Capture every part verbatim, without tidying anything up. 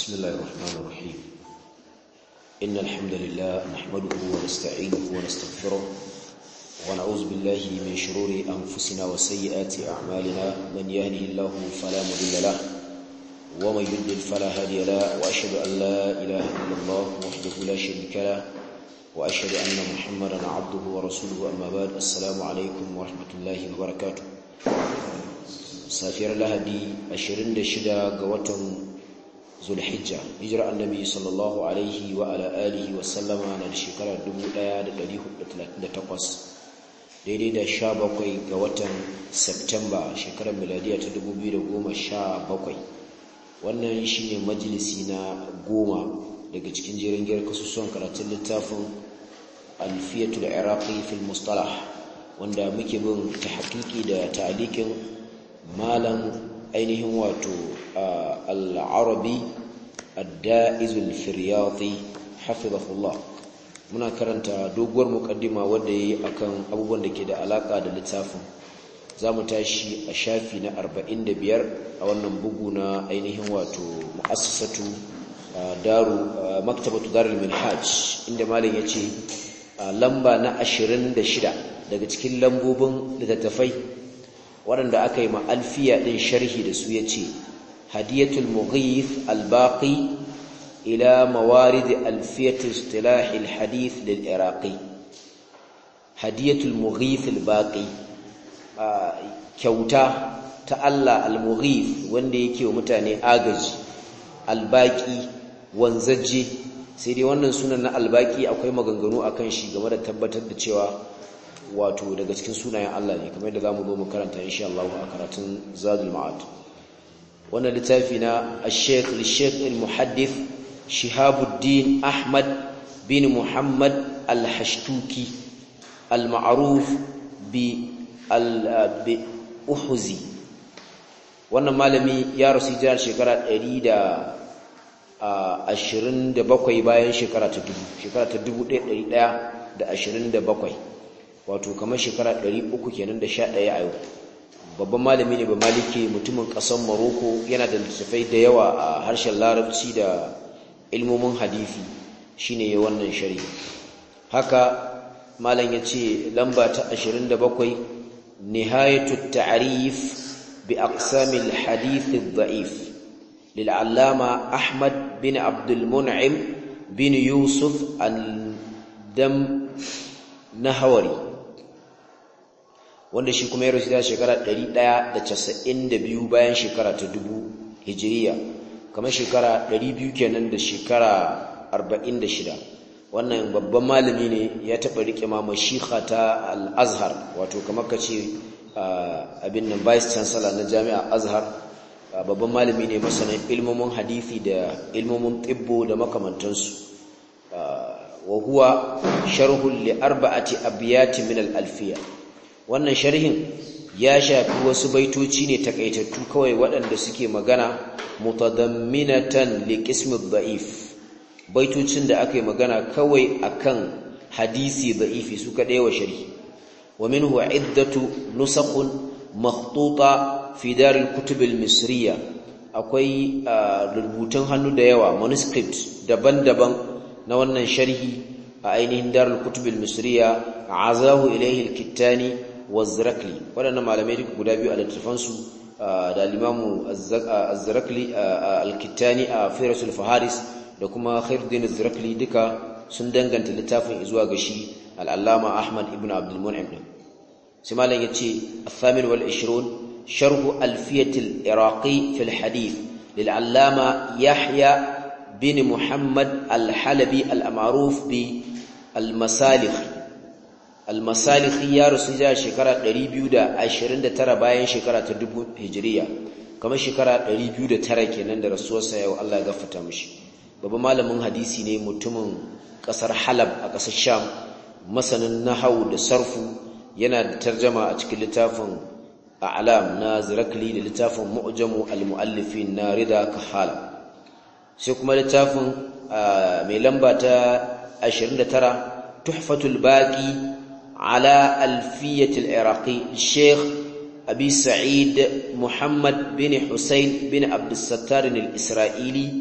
بسم الله الرحمن الرحيم إن الحمد لله نحمده ونستعينه ونستغفره ونعوذ بالله من شرور أنفسنا وسيئات أعمالنا من يهده الله فلا مضل له ومن يضلل فلا هادي له وأشهد أن لا إله إلا الله وحده لا شريك له وأشهد أن محمدا عبده ورسوله أما بعد السلام عليكم ورحمة الله وبركاته safiyar lahadi ashirin da shida ga watan zulhijja hijira annabi sallallahu alaihi wa ala alihi wa sallama na da shekarar dubu ɗaya da ɗari hudu da talatin da takwas daidai da sha bakwai ga watan septemba shekarar miladiya ta dubu biyu da goma sha bakwai. Wannan shine majalisi na goma daga cikin jerin giyar kasusuwan karatun littafin alfiyatul iraqi fil mustalah wanda muke bin tahqiqi da ta'liqin malam ainihin wato al-arabi ad-da'izul firyati hafizahullah. Muna karanta doguwar muqaddima wanda yayi akan abubuwan da ke da alaka da littafin. Zamu tashi a shafi na arba'in da biyar a wannan bugu na ainihin wato muassasatu daru maktabatu darul minhaj, inda malam yace lamba na ashirin da shida daga cikin lambobin littattafai waɗanda aka yi ma'alfiya ɗin sharhi da su ya ce hadiyatul mughith al-baqi ila mawarid alfiyatul istilahil hadith lil iraqi. Hadiyatul mughith al-baqi kyauta ta Allah al-mughith wanda yake wa mutane agaji, al-baqi wanzaje. Sai dai wannan sunan na al-baqi akwai maganganu akan shi game da tabbatar da cewa wato daga cikin sunayen Allah ne, kamar yadda zamu zo mu karanta insha Allah a karatun Zadul Ma'ad. Wannan littafi na Al-Sheikh Al-Sheikh Al-Muhaddith Shihabuddin Ahmad bin Muhammad Al-Hashtuki Al-Ma'ruf bi Al-Uhuzi. Wannan malami ya rasu hijira shekara ɗari da ashirin da bakwai bayan shekara ta dubu shekara ta dubu ɗaya ɗari ɗaya da ashirin da bakwai, wato kamar shekara ɗari uku kenan da sha ɗaya a yau. Babban malami ne ba maliki, mutumin ƙasar Morocco, yana da littattafai da yawa a harshen larabci da ilmomin hadisi, shine ya wannan sharhi. Haka malam yace lamba ta ashirin da bakwai nihayatut ta'rif bi aqsamil hadith ad-da'if lil allama Ahmad bin Abdul Mun'im bin Yusuf al-Dam Nahawari, wanda shi kuma ya rasu da shekara ɗari ɗaya da casa'in da biyu bayan shekara ta dubu hijiriya, kamar shekara ɗari biyu kenan da shekara arba'in da shida. Wannan babban malami ne, ya taɓa riƙe ma mashika ta al-Azhar, wato kamar ka ce abin nan vice chancellor na jami'a Azhar. Babban malami ne masanin ilmomin hadisi da ilmomin tibbo da makamantansu. wa huwa sharhun li arba'ati abyat min al-alfiya. Wannan sharhin ya shafi wasu baitoci ne takaitattu kawai waɗanda suke magana mutadamminatan li qism ad-da'if, baitocin da aka yi magana kawai akan hadisi da'ifi su kadai wa sharhi. wa minhu iddatu nusakhun makhtuta fi dar al-kutub al-misriya, akwai rubutun hannu da yawa manuscript daban-daban na wannan sharhi a ainihin darul kutub al-misriya, azahu ilayhi al-kittani wa az-zarakli. Wadannan malamai duka guda biyu a littafan su da al-imamu az-zarakli al-kittani a firasul faharis da kuma khairuddin az-zarakli duka sun danganta littafin zuwa ga shi al-allama Ahmad ibn Abdul Mun'im. sai malam yace al-thamin wal ishrun sharh alfiyat al-iraqi fi al-hadith lil allama Yahya bin Muhammad al-Halabi al-ma'ruf bi al-Masalikh. Al-Masalikh ya rasu da shekara ɗari biyu da ashirin da tara bayan shekara ta dubu hijriya, kamar shekara ɗari biyu da tara kenan da rasuwarsa yau, Allah ya gafarta mishi. Babban malamin hadisi ne, mutumin kasar Halab a kasar Sham, masanin nahwu da sarfu, yana da tarjuma a cikin littafin A'lam na Zirakli da littafin Mu'jamu al-Mu'allifin na Rida Kahala. Sai kuma littafin mai lamba ta ashirin da tara tuhfatul baqi ala alfiyatul iraqi Sheikh Abi Sa'id Muhammad bin Husayn bin Abdus Sattar al-Isra'ili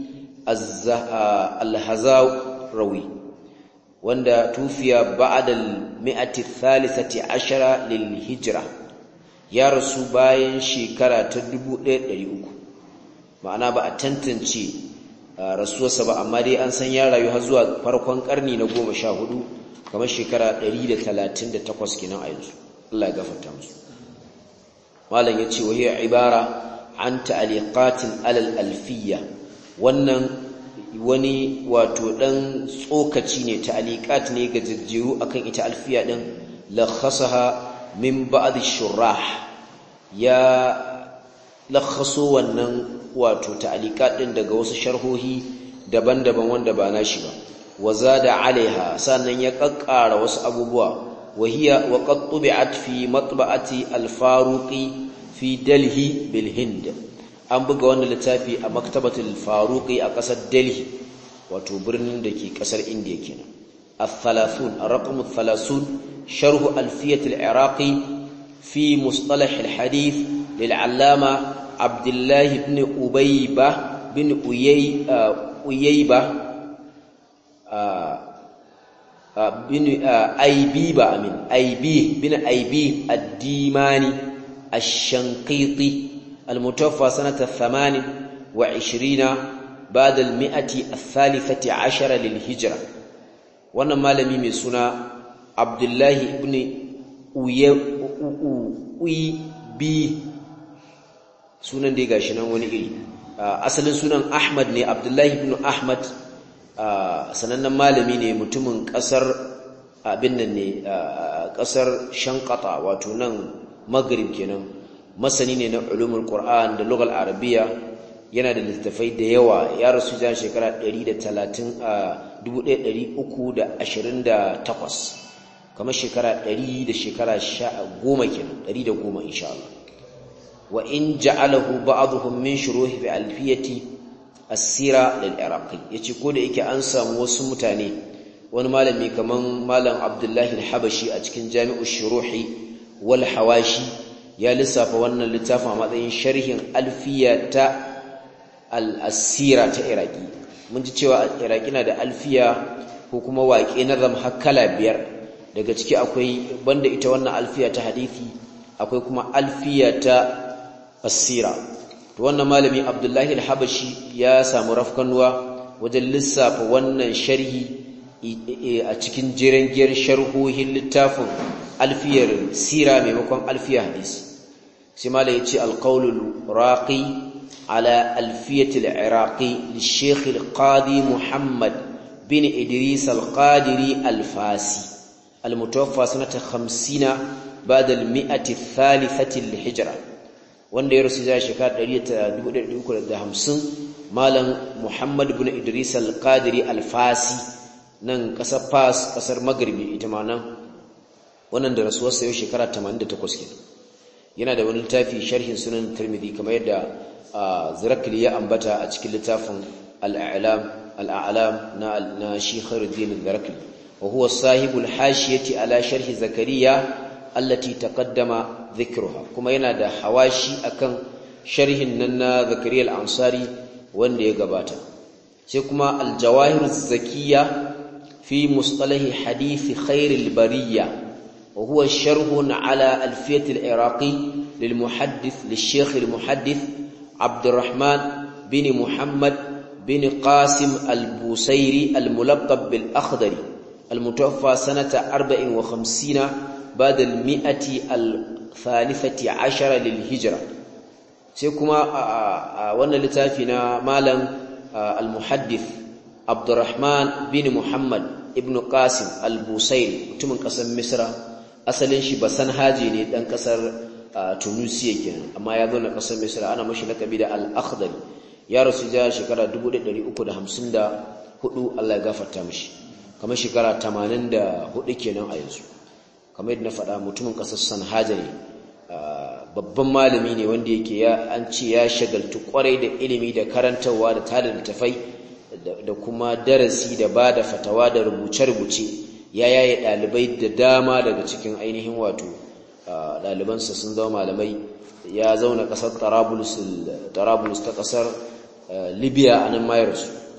al-Hazawi wanda tufiya ba'da al-mi'ati thalithati ashara lil hijra ya rasu bayan shekara ta dubu ɗaya da ɗari uku ma'ana ba a tantance rasuwarsa ba amma dai an san ya rayu har zuwa farkon karni na goma sha hudu kamar shekara ɗari da talatin da takwas kenan a yanzu Allah ya gafarta musu malam yace wa hiya ibara an ta'liqatin alal alfiyya wannan wani wato dan tsokaci ne ta'liqat ne ga jajjeru akan ita alfiya din lakhasaha min ba'd ash-shurrah ya lakhaso wannan wato ta'liqat din daga wasu sharhohi daban-daban wanda ba nashi ba wazada alaiha sannan ya kakkara wasu abubuwa wahiya wa qad tubi'at fi matba'ati al-faruqi fi Delhi bil Hind an buga wannan littafi a maktabatul faruqi a kasar Delhi wato birnin da ke kasar India kenan al-thalathun ar-raqam al-thalathun sharh alfiyat al-iraqi fi mustalah al-hadith lil-allama Abdullah ibn Ubayba bin Uyay Uyayba bin Aybiba amin Aybi bin Aybi ad-Dimani الشنقيطي المتوفى سنة ثمان وعشرين بعد المئة الثالثة عشر للهجرة وانا مالمي من سنة عبد الله ابن أويبي سنة ديغا شنان ونئي أصل سنة أحمد ني عبد الله ابن أحمد سنة مالمي ني متمن قصر abinnan kasar Shankata wato nan Maghrib kenan masani ne na ulumul Qur'an da lugal Arabiya yana da littafai da yawa ya rasu jan shekara ɗari da talatin a dubu ɗaya da ɗari uku da ashirin da takwas kamar shekara ɗari da shekara goma kenan ɗari da goma insha Allah wa in ja'alahu ba'dhum min shuruhi bi alfiyati as-sira lil iraqi yace ko da yake an samu wasu mutane wani malami kaman malam Abdullahi al-Habashi a cikin Jami'u Shuruhi wal Hawashi ya lissafa wannan littafin a matsayin sharhin alfiya ta al-asira ta Iraki mun ji cewa Iraki na da alfiya ko kuma waƙe na zam hakala biyar daga ciki akwai banda ita wannan alfiya ta hadisi akwai kuma alfiya ta asira to wannan malami Abdullahi al-Habashi ya samu rafkanuwa wajen lissafa wannan sharhi a cikin jirangiyar sharhohin littafin alfiyar sira maimakon alfiyar hadisi sai malai yace alqaulul raqi ala alfiyatil iraqi lishaykh alqadi muhammad bin idris alqadiri alfasi almutawaffa sanata khamsina ba'da almi'ati athalithati lilhijra wanda ya rusu da shekara ɗari uku da hamsin malam muhammad bin idris alqadiri alfasi nan kasar Fas kasar Maghribi ita ma nan wannan da rasuwarsa yau shekara tamanin da takwas kenan yana da wani littafi sharhin sunan Tirmidhi kamar yadda Zirakli ya ambata a cikin littafin al-a'lam al-a'lam na na Shikhruddin Zirakli wa huwa sahibul hashiyati ala sharh Zakariya allati taqaddama dhikruha kuma yana da hawashi akan sharhin nan na Zakariya al-Ansari wanda ya gabata sai kuma al-jawahir az-zakiyya في مصطلح حديث خير البرية وهو شرح على ألفية العراقي للمحدث للشيخ المحدث عبد الرحمن بن محمد بن قاسم البوسيري الملقب بالأخضر المتوفى سنة أربع وخمسين بعد المئة الثالثة عشر للهجرة سيكما وانا لتافنا مالا المحدث عبد الرحمن بن محمد ابن قاسم البوسيري mutumin kasar Misra asalin shi basan haji ne dan kasar Tunisia kenan amma ya zo na kasar Misra ana mashi lakabi da al-Akhdari ya rasu da shekara dubu ɗaya da ɗari uku da hamsin da hudu Allah ya gafarta mishi kamar shekara tamanin da hudu kenan a yanzu kamar yadda na faɗa mutumin kasar Sanhaja ne babban malami ne wanda yake ya an ce ya shagaltu kwarai da ilimi da karantawa da tada littafai da kuma darasi da ba da fatawa da rubuce-rubuce ya yaye ɗalibai da dama daga cikin ainihin wato ɗalibansa sun zama malamai ya zauna ƙasar Tarabulus ta ƙasar Libya a nan mayarsu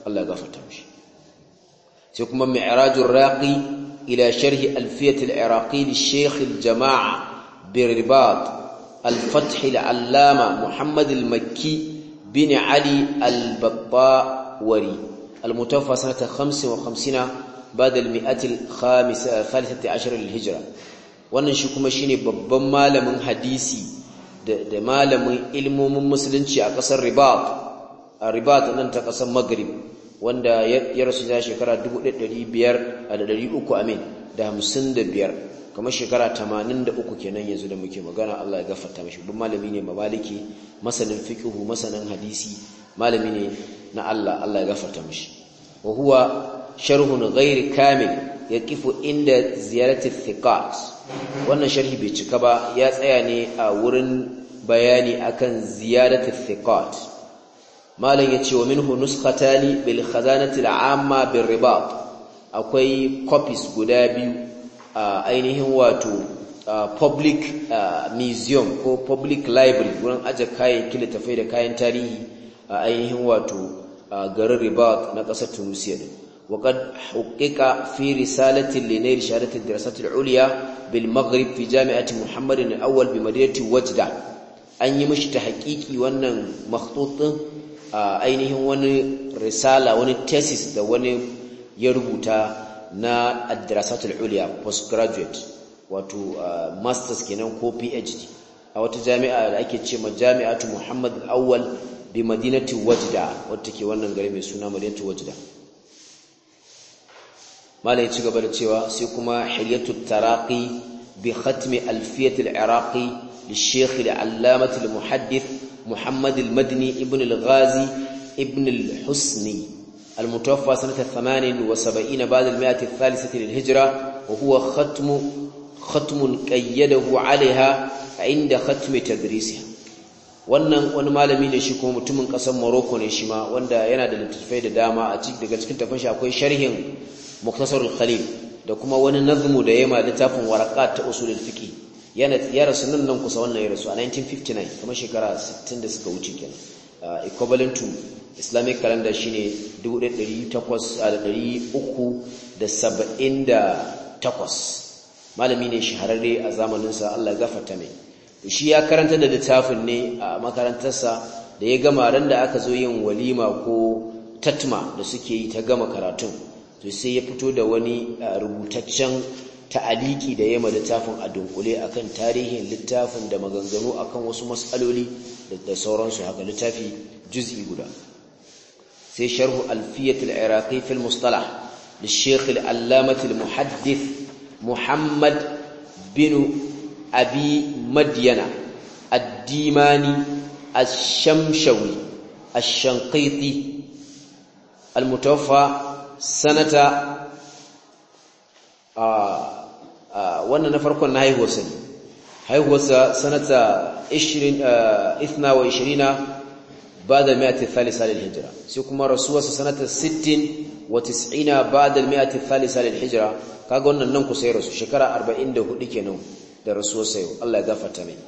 Allah ya gafarta mishi sai kuma mi'rajur raqi ila sharh alfiyat al-iraqi li-shaykh al-jama'a bi-ribat al-fath al-allama Muhammad al-Makki bin Ali al-Battawari المتوفى سنة خمس وخمسين بعد المئة الخامسة الثالثة عشر للهجرة wannan shi kuma shine babban malamin hadisi da malamin ilmomin musulunci a kasar Ribat a Ribat nan ta kasar Maghrib wanda ya rasu da shekara dubu ɗaya da ɗari biyar da ɗari uku amin da hamsin da biyar kamar shekara tamanin da uku kenan yanzu da muke magana Allah ya gafarta mishi babban malami ne mabaliki masanin fiqh masanin hadisi malami ne na Allah Allah ya gafarta mishi wa huwa sharhun ghairi kamil yaqifu inda ziyarati thiqat wannan sharhi bai cika ba ya tsaya ne a wurin bayani akan ziyarati thiqat malam yace wa minhu nuskhatani bil khazanati al amma bir ribat akwai copies guda biyu a ainihin wato public museum ko public library wurin aje kayan littafai da kayan tarihi a ainihin wato garin Ribat na ƙasar Tunisia din وقد حقق في رسالة لنيل شهادة الدراسات العليا بالمغرب في جامعة محمد الأول بمدينة وجدة أن يمشي تحقيقي وأن مخطوط أينهم وأن رسالة وأن تيسيس وأن يربطها نا الدراسات العليا postgraduate واتو ماسترز كنان كو بي اتش دي أو تجامعة أكيد شيء جامعة محمد الأول بمدينة وجدة وتكي wannan gari mai suna Madinatu Wajda malai ci gaba da cewa sai kuma hilyatut taraqi bi khatm alfiyat al-iraqi للشيخ العلامة المحدث محمد المدني ابن الغازي ابن الحسني المتوفى سنة ثمان وسبعين بعد المائة الثالثة للهجرة وهو ختم ختم قيده عليها عند ختم تدريسها wannan wani malami ne shi kuma mutumin kasar Morocco ne shi ma wanda yana da littattafai da dama a cikin daga cikin tafin shi akwai sharhin Mukhtasarul Khalil da kuma wani nazmu da yema littafin Waraqat ta usulul fiqh yana ya rasu nan nan kusa wannan ya rasu a nineteen fifty-nine kuma shekara sittin da suka wuce kenan equivalent to Islamic calendar shine dubu ɗaya da ɗari takwas da ɗari uku da saba'in da takwas malami ne shahararre a zamanin sa Allah ya gafarta mai shi ya karanta da littafin ne a makarantarsa da ya gama ran da aka zo yin walima ko tatma da suke yi ta gama karatun to sai ya fito da wani rubutaccen ta'aliki da yema littafin a dunkule akan tarihin littafin da maganganu akan wasu mas'aloli da sauransu haka littafi juz'i guda sai sharhu alfiyat al-iraqi fi al-mustalah للشيخ العلامة المحدث محمد بن أبي مدينة الديماني الشمشوي الشنقيطي المتوفى سنة wannan na farkon na haihuwarsa ne haihuwarsa sanata ithna wa ishirina ba'da al-mi'ati ath-thalitha lil-hijra sai kuma rasuwarsa sanata sittin wa tis'ina ba'da al-mi'ati ath-thalitha lil-hijra kaga wannan nan ku sai rasu shekara arba'in da hudu kenan da rasuwarsa yau Allah ya gafarta mai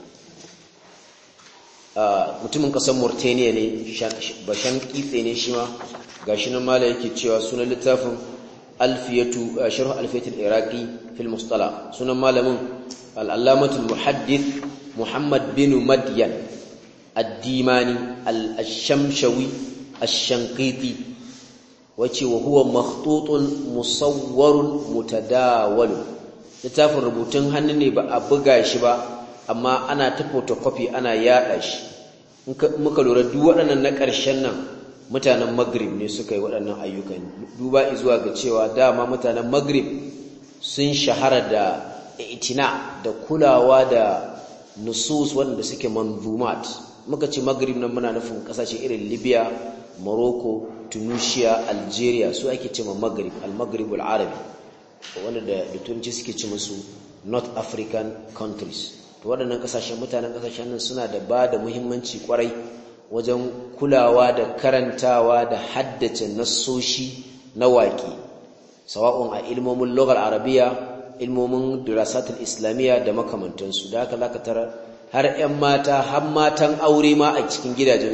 mutumin kasar Mauritania ne bashan kitse ne shi ma gashi nan mala yake cewa sunan littafin alfiyatu sharh alfiyat al-iraqi fi al-mustalah sunan malamin al-allamah al-muhaddith Muhammad bin Madyan ad-Dimani al-Shamshawi ash-Shanqiti wace wa huwa makhtutun musawwarun mutadawwal littafin rubutun hannu ne ba a buga shi ba amma ana ta photocopy ana yada shi muka lura duk waɗannan na ƙarshen nan mutanen Maghrib ne suka yi waɗannan ayyukan duba zuwa ga cewa dama mutanen Maghrib sun shahara da itina da kulawa da nusus wanda suke manzumat muka ce Maghrib nan muna nufin kasashe irin Libya, Morocco, Tunisia, Algeria su ake cewa Maghrib al-Maghrib al-Arabi wanda da turanci suke ce musu North African countries to waɗannan kasashen mutanen kasashen nan suna da ba da muhimmanci kwarai wajen kulawa da karantawa da haddace nassoshi na waƙi sawa'un a ilmomin lughar arabiya ilmomin dirasatul islamiyya da makamantansu da haka zaka tara har ƴan mata har matan aure ma a cikin gidajensu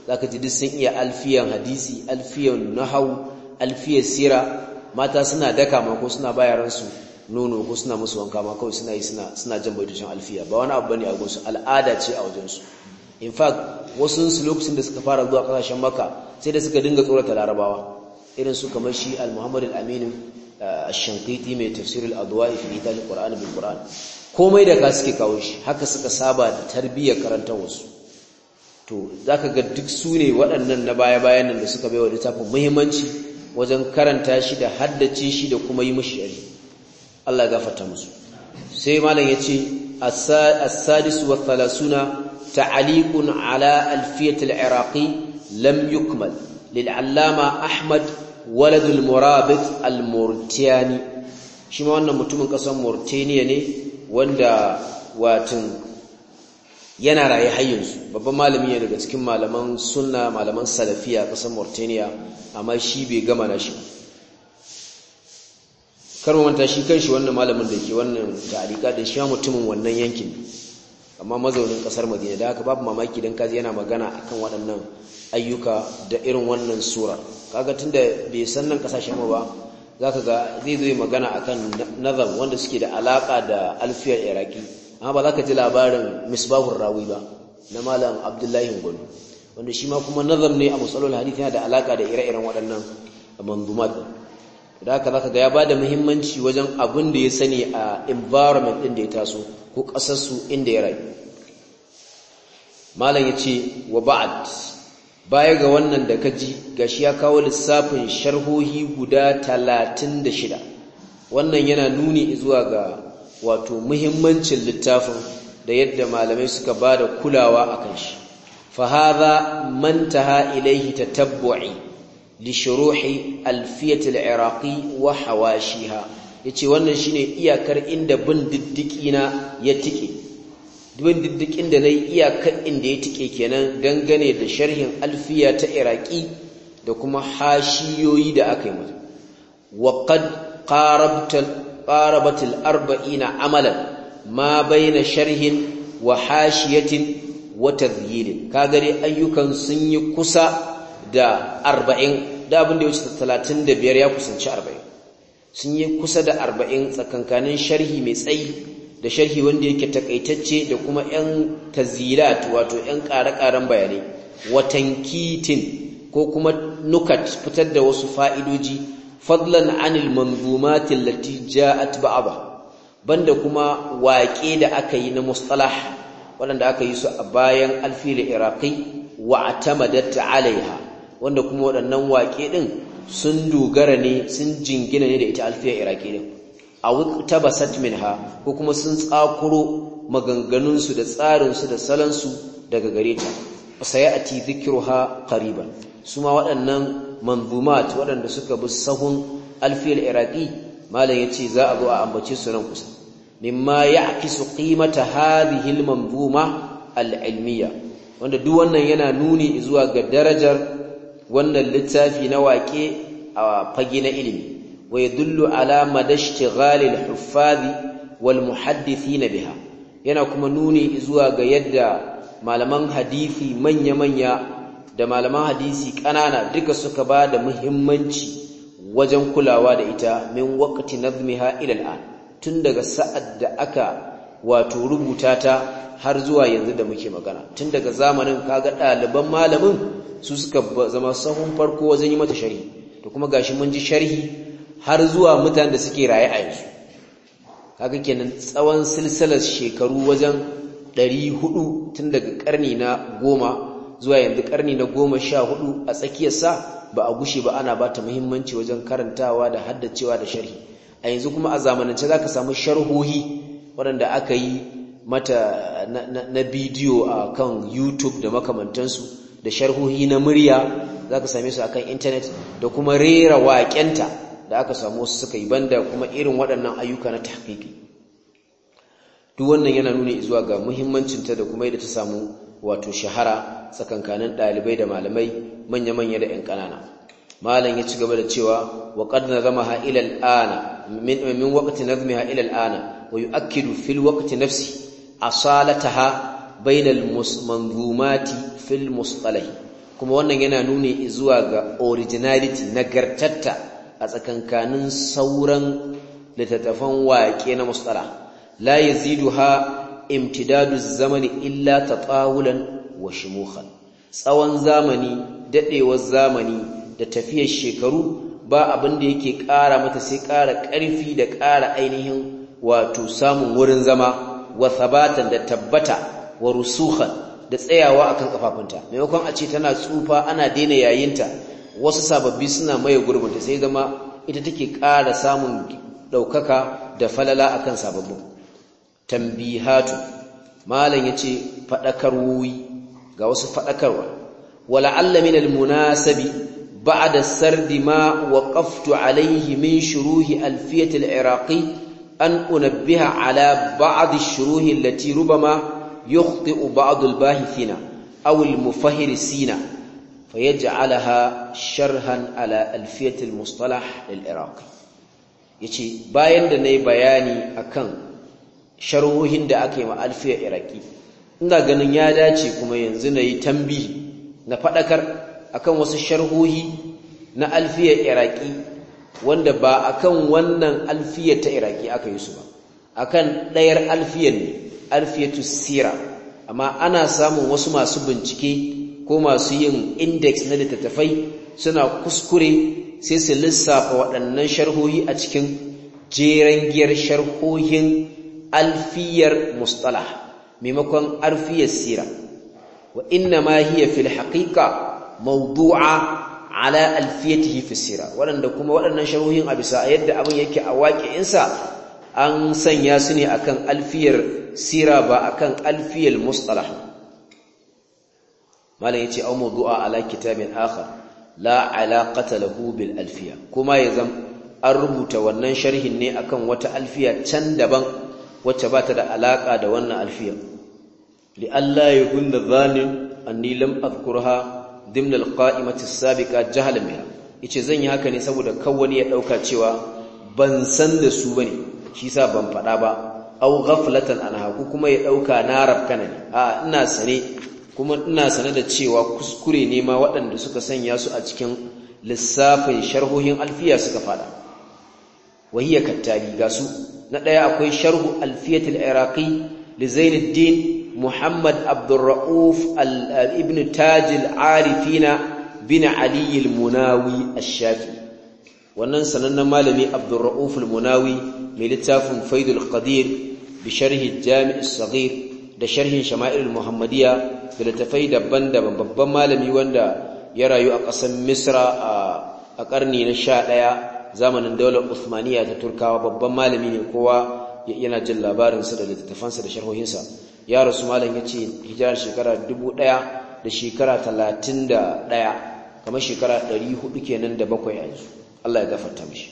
zaka ji duk sun iya alfiyan hadisi, alfiyan nahwu, alfiyar sira. Mata suna daka ma ko suna bayaran su nono ko suna musu wanka ma kawai suna yi suna suna jan baitocin alfiya, ba wani abu bane a gunsu, al'ada ce a wajen su. In fact wasu su lokacin da suka fara zuwa kasashen Makka sai da suka dinga tsorata Larabawa, irin su kamar shi al-Muhammad al-Amin ash-Shanqiti mai tafsir al-Adwa'i fi Ithal al-Qur'an bil Qur'an, komai da ka suke kawo shi, haka suka saba da tarbiyyar karantar wasu. To zaka ga duk su ne waɗannan na baya-bayan nan da suka baiwa littafin muhimmanci wajen karanta shi da haddace shi da kuma yi mishi shari. Allah ya gafarta musu. Sai malam yace as-sadis wa thalathuna ta'liqun ala alfiyat al-iraqi lam yukmal lil-allama Ahmad walad al-Murabit al-Mauritani. Shi ma wannan mutumin kasar Mauritania ne wanda watin yana raye hayyansu, babban malami ne daga cikin malaman sunna, malaman salafiya kasar Mauritania, amma shi bai gama na shi. Kar mu manta shi kanshi wannan malamin da ke wannan ta'alika da shi mutumin wannan yankin, amma mazaunin kasar Madina, da haka babu mamaki dan kaji yana magana akan waɗannan ayyuka da irin wannan sura. Kaga tunda bai san nan kasashen mu ba, zaka ga zai zo magana akan nazam wanda suke da alaka da alfiyar iraki, amma ba zaka ji labarin misbahur rawi ba na malam Abdullahi Gondo, wanda shi ma kuma nazam ne a musalul hadith, yana da alaka da ire-iren waɗannan manzumat. Da haka zaka ga ya bada muhimmanci wajen abin da ya sani a environment din da ya taso ko kasar su inda ya rayu. Malam yace wa ba'd, baya ga wannan da kaji gashi ya kawo lissafin sharhohi guda talatin da shida. Wannan yana nuni zuwa ga wato muhimmancin littafin da yadda malamai suka bada kulawa akan shi. Fa hadha mantaha ilayhi tatabbu'i li shuruhi alfiyat al-iraqi wa hawashiha. Yace wannan shine iyakar inda bin diddiki na ya tike. Bin diddikin da nayi iyakar inda ya tike kenan dangane da sharhin alfiya ta iraqi da kuma hashiyoyi da aka yi mata. Wa qad qarabta قاربت الأربعين عملا ما بين شرح وحاشية وتذييل. كاغري أيوكا سني كسا دا أربعين دا بندي وشتا ثلاثين دا بيريا كسنش أربعين سني كسا دا أربعين سكن كانن شرحي مسأي دا شرحي وندي كتاكيتاتشي دا كما ين تذييلات واتو ين كارك آرام بياني وتنكيتين كو كما نكت فتد وصفائدوجي fadlan anil manzumat allati ja'at ba'da, banda kuma waƙe da aka yi na mustalah wanda aka yi su a bayan alfil iraqi wa atamadat alaiha, wanda kuma waɗannan waƙe din sun dogara ne, sun jingina ne da ita alfil iraqi din, aw tabasat minha ko kuma sun tsakuro maganganun su da tsarin su da salan su daga gare ta. Sayati dhikruha qariban. Suma waɗannan manzumat waɗanda suka bi sahun alfiyar iraqi, malam yace za a zo a ambace su nan kusa. Mimma ya'kisu qimata hadhihi al-manzuma al-ilmiyya, wanda duk wannan yana nuni zuwa ga darajar wannan littafi na waƙe a fage na ilimi. Wa yadullu ala madashtighali al-huffazi wal muhaddithin biha, yana kuma nuni zuwa ga yadda malaman hadisi manya-manya da malaman hadisi ƙanana duka suka ba da muhimmanci wajen kulawa da ita min waqti nazmiha ila al'an, tun daga sa'ad da aka wato rubuta ta har zuwa yanzu da muke magana. Tun daga zamanin kaga ɗaliban malamin su suka zama sahun farko wajen yi mata sharhi, to kuma gashi mun ji sharhi har zuwa mutanen da suke raye a yanzu. Kaga kenan tsawon silsilar shekaru wajen ɗari hudu tun daga ƙarni na goma zuwa yanzu karni na goma sha hudu a tsakiyarsa ba a gushe ba ana ba ta muhimmanci wajen karantawa da haddacewa da sharhi. A yanzu kuma a zamanance za ka samu sharhohi waɗanda aka yi mata na, na, na bidiyo a kan YouTube da makamantansu, da sharhohi na murya za ka same su a kan intanet, da kuma rera waƙenta da aka samu wasu suka yi, banda kuma irin waɗannan ayyuka na tahqiqi. Duk wannan yana nuni zuwa ga muhimmancinta da kuma yadda ta samu wato shahara tsakankanin dalibai da malamai manya-manya da 'yan kanana. Malam ya ci gaba da cewa wa qad nazamaha ila al-ana min min waqti nazmiha ila al-ana wa yu'akkidu fil waqti nafsi asalataha bayna al-manzumati fil mustalah. kuma wannan yana nuni zuwa ga originality nagartatta a tsakankanin sauran littattafan waƙe na mustalah la yaziduha imtidadu zamani illa tatawulan wa shumukhan tsawon zamani dadewar zamani da tafiyar shekaru ba abin da yake ƙara mata sai ƙara ƙarfi da ƙara ainihin wato samun wurin zama wa thabatan da tabbata wa rusukhan da tsayawa akan kafafunta maimakon a ce tana tsufa ana daina yayinta wasu sababbi suna maye gurbinta sai zama ita take ƙara samun daukaka da falala akan sababbin tambihatu malam yace fadakarwoyi ga wasu fadakarwa wala alla min almunasabi ba'da sardi ma waqaftu alayhi min shuruhi alfiyat aliraqi an unabbiha ala ba'd ash-shuruhi allati rubama يخطئ بعض الباحثين أو المفهرسين فيجعلها شرحا على ألفية المصطلح للعراقي yace bayan da nayi bayani akan sharhohin da ake ma alfiya iraki ina ganin ya dace kuma yanzu nayi tambihi na fadakar akan wasu sharhohi na alfiya iraki wanda ba akan wannan alfiya ta iraki aka yi su ba akan dayar alfiyan ne alfiyatu sira amma ana samun wasu masu bincike ko masu yin index na littattafai suna kuskure sai su lissafa waɗannan sharhohi a cikin jeren giyar sharhohin alfiyar mustalah maimakon alfiyar sira wa inna ma hiya fil haqiqa mawdu'a ala alfiyatihi fi sira waɗanda kuma waɗannan sharhohin a bisa yadda abin yake a waƙi'insa an sanya su ne akan alfiyar sira ba akan alfiyal mustalah malan yace au mawdu'a ala kitabin akhar la alaqata lahu bil alfiya kuma yazam an rubuta wannan sharhin ne akan wata alfiya can daban wacce bata da alaka da wannan alfiya li alla yakuna zalim anni lam adhkurha dimn al qa'imati as-sabiqa jahalan biha yace zan yi haka ne saboda kawani ya dauka cewa ban san da su bane shi sa ban faɗa ba au ghaflatan anha ko kuma ya dauka na rabkana ne a ina sane kuma ina sane da cewa kuskure ne ma waɗanda suka sanya su a cikin lissafin sharhohin alfiya suka fada wahiya kattali ga su na daya akwai sharhu alfiyat al-iraqi li Zainuddin Muhammad Abdurrauf ibn Taj al-Arifina bin Ali al-Munawi ash-Shafi wannan sanannen malami Abdurrauf al-Munawi mai littafin Faidul Qadir bi sharhi Jami' as-Saghir da sharhin Shama'il al-Muhammadiyya da littafai daban-daban babban malami wanda ya rayu a ƙasar Misra a ƙarni na sha ɗaya zamanin daular Uthmaniyya ta Turkawa babban malami ne kowa yana jin labarin sa da littafansa da sharhohinsa ya rasu malam yace hijirar shekara dubu ɗaya da shekara talatin da ɗaya kamar shekara ɗari hudu kenan da bakwai yanzu Allah ya gafarta mishi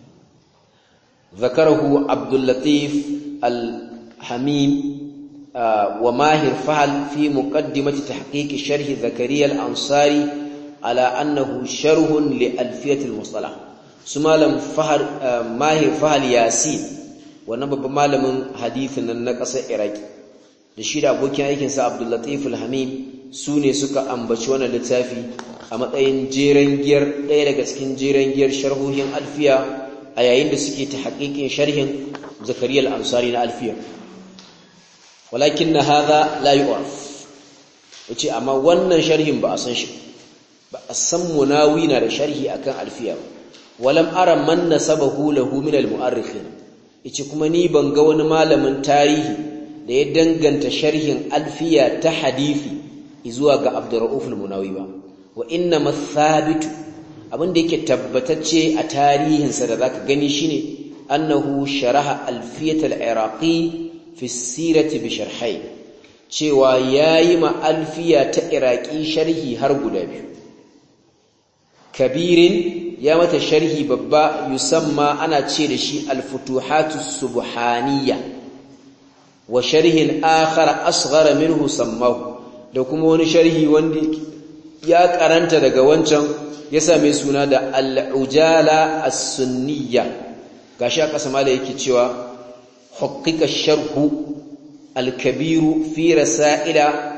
ذكره عبد اللطيف الحميم وماهر فهل في مقدمة تحقيق شرح زكريا الأنصاري على أنه شرح لألفية المصطلح سمالم فهر ماهر فهل ياسين ونبب مالم حديث النقص إراكي لشير أبوكي أيكنسا عبد اللطيف الحميم سوني سكا أمبشوانا لتافي أما أين جيرنجير ليلة كسكين جيرنجير شرحوهم ألفية a yayin da suke ta haƙiƙin sharhin Zakariya al-Ansari na alfiya walakin hadha la yu'raf yace amma wannan sharhin ba a san shi ba a san Munawi na da sharhi akan alfiya ba walam ara man nasabahu lahu min al-mu'arrikhin yace kuma ni ban ga wani malamin tarihi da ya danganta sharhin alfiya ta hadisi zuwa ga Abdurrauf al-Munawi ba wa inna mathabitu abin da yake tabbatacce a tarihinsa da zaka gani shine annahu sharaha alfiyat al-iraqi fi sirati bi sharhay cewa yayi ma alfiya ta iraqi sharhi har guda biyu kabirin ya mata sharhi babba yusamma ana ce da shi al-futuhatus subhaniyya wa sharhin akhar asghara minhu sammahu da kuma wani sharhi wanda ya karanta daga wancan ya same suna da al-ujala as-sunniyya gashi aka sama da yake cewa haqiqa sharhu al-kabiru fi rasaila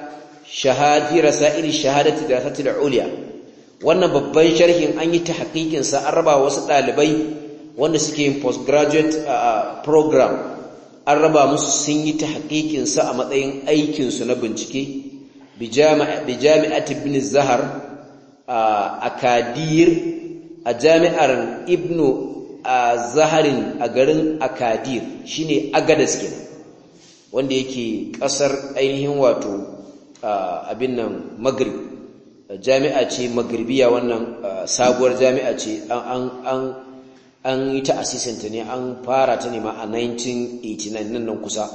shahadi rasail shahadati darasatil ulya wannan babban sharhin an yi tahqiqin sa an raba wasu dalibai wanda suke yin postgraduate uh, program an raba musu sun yi tahqiqin sa a matsayin aikin su na bincike bi jami'a bi jami'at ibn zahar uh, akadir a jami'ar ibnu zaharin a garin akadir shine agadas kenan wanda yake kasar ainihin wato abin nan Maghrib jami'a ce Maghribiya wannan sabuwar jami'a ce an an an yi ta assistant ne an fara ta ne ma a nineteen eighty-nine nan nan kusa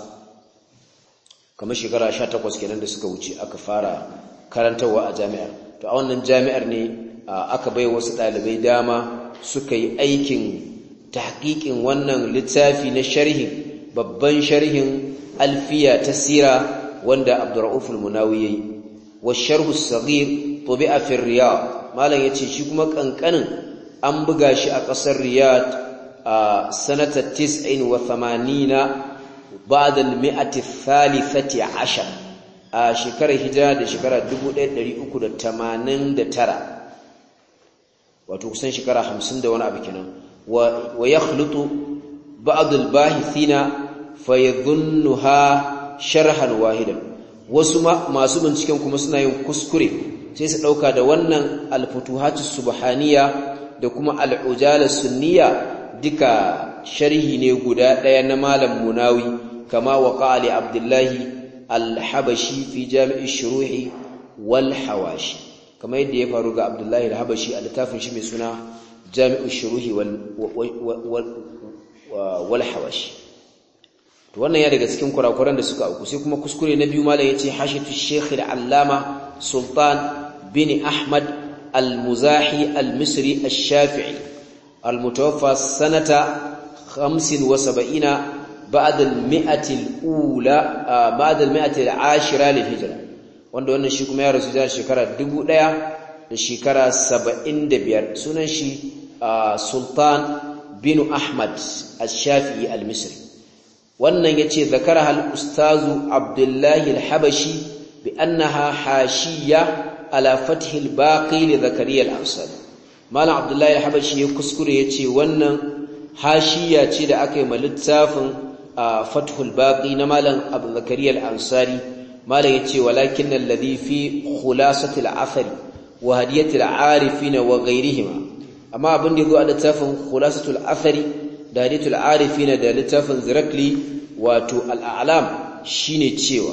kamar shekara sha takwas kenan da suka wuce aka fara karantawa a jami'ar to a wannan jami'ar ne aka bai wasu dalibai dama suka yi aikin tahqiqin wannan littafi na sharhin babban sharhin alfiya ta sira wanda Abdurrauf al-Munawi yayi wa sharh as-saghir tubi'a fi riyad malan yace shi kuma kankanin an buga shi a kasar Riyadh a sanata tis'in wa thamanina ba'da al-mi'ati ath-thalithati 'ashar a shekarar hijira da shekara dubu ɗaya da ɗari uku da tamanin da tara wato kusan shekara hamsin da wani abu kenan wa yakhlutu ba'd al-bahithina fayadhunnuha sharhan wahidan wasu masu binciken kuma suna yin kuskure sai su dauka da wannan al-futuhatus subhaniya da kuma al-ujala sunniya duka sharhi ne guda daya na malam Munawi kama waqa li Abdullahi al-Habashi fi Jami' ash-Shuruh wal Hawashi kama yadda ya faru ga Abdullahi al-Habashi a littafin shi mai suna Jami' ash-Shuruh wal wal Hawashi to wannan ya daga cikin kurakuran da suka auku sai kuma kuskure na biyu malam yace hashatu Sheikh al-Allama Sultan bin Ahmad al-Muzahi al-Misri al-Shafi'i al-mutawaffa sanata khamsin wa sab'ina ba'da al-mi'ati al-ula ba'da al-mi'ati al-ashira lil-hijra wanda wannan shi kuma ya rasu da shekara dubu ɗaya da shekara saba'in da biyar sunan shi Sultan bin Ahmad al-Shafi'i al-Misri wannan yace zakara hal ustazu Abdullahi al-Habashi bi annaha hashiya ala fath al-baqi li Zakariya al-Ansari malam Abdullahi al-Habashi ya kuskure yace wannan hashiya ce da aka yi ma littafin fath al-baqi na malam Abu Zakariya al-Ansari malam yace walakin alladhi fi khulasati al-athari wa hadiyati al-arifin wa ghayrihima amma abin da yazo a littafin khulasatul athari da hadiyatul arifin da littafin Zirakli wato al-a'lam shine cewa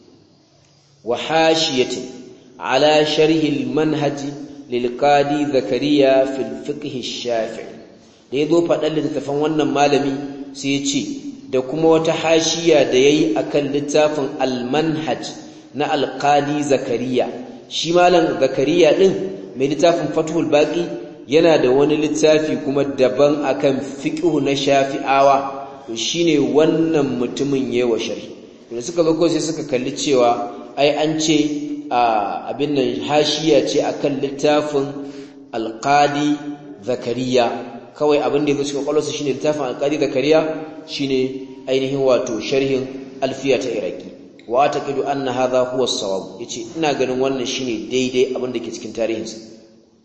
wa hashiyati ala sharhi al-manhaj lil qadi Zakariya fi al-fiqh ash-shafi'i da yazo fadan littafin wannan malami sai ya ce da kuma wata hashiya da yayi akan littafin al-manhaj na al-qadi Zakariya shi malam Zakariya din mai littafin Fathul Baqi yana da wani littafi kuma daban akan fiqh na Shafi'awa to shine wannan mutumin yayin sharhi da suka zo sai suka kalli cewa ai an ce abin nan hashiya ce akan littafin al-Qadi Zakariya kawai abin da yake cikin kwalwarsa shine littafin al-Qadi Zakariya shine ainihin wato sharhin alfiya ta Iraki wa taqidu anna hadha huwa as-sawab yace ina ganin wannan shine daidai abin da ke cikin tarihinsa